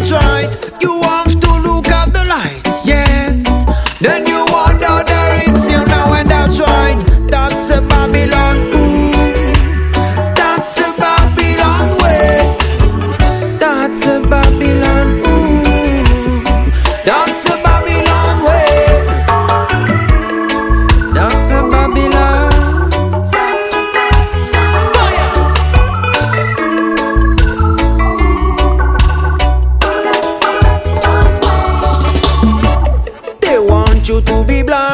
that's right. You have to look at the light, yes. Then you wonder there is sin now, and that's right. That's a Babylon. That's a Babylon way. That's a Babylon. That's a Babylon way. That's a Babylon. That's a Babylon. Fire. That's a Babylon way. They want you to be blind.